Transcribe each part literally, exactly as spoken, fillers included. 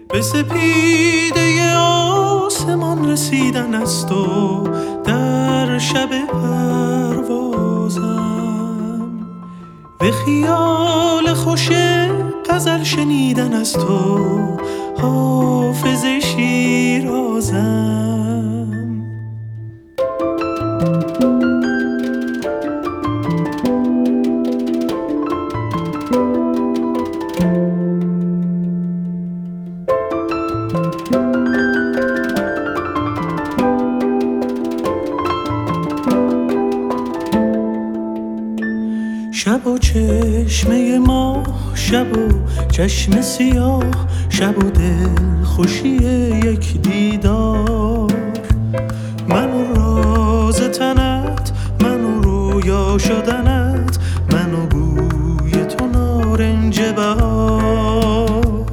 به سپیده آسمان رسیدن است و در شب پروازم به خیال خوش غزل شنیدن است و حافظ شیرازم. شب و چشمه ماه، شب و چشم سیاه، شب و دل خوشی یک دیدار، من و راز تنت، من و رویا شدنت، من و بوی تو نارنج بهار.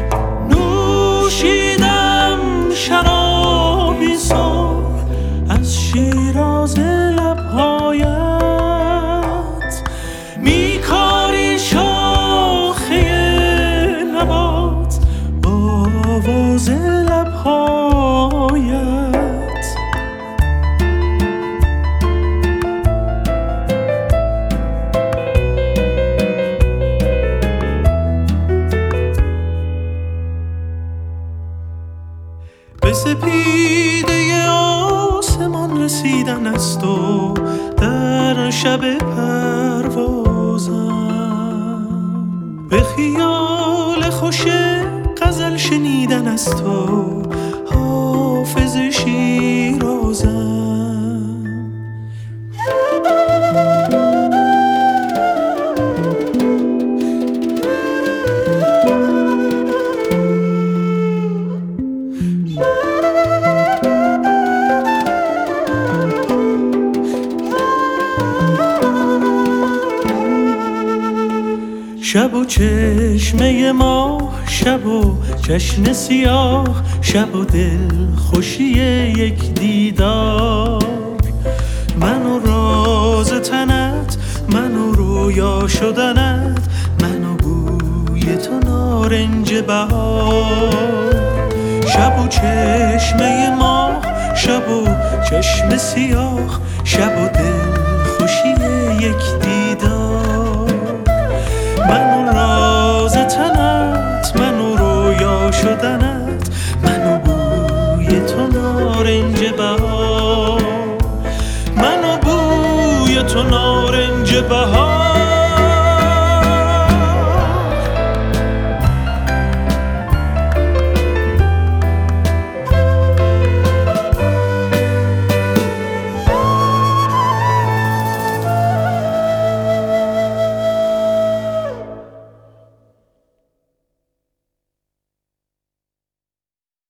نوشیدم شرابی صبح از شیراز لبهایت، میکاری شاخه نبات با آواز لبهایت. به سپیده آسمان رسیدن است و در شب پروازم به خیال خوش غزل شنیدن است و حافظ شیرازم. شب و چشمه ماه، شب و چشم سیاه، شب و دل خوشی یک دیدار، من و راز تنت، من و رویا شدنت، من و بوی تو نارنج بهار. شب و چشمه ماه، شب و چشم سیاه، شب و دل خوشی یک دیدار، من و راز تنت، من و رویا شدنت، من و بوی تو نارنج بهار، من و بوی تو نارنج بهار.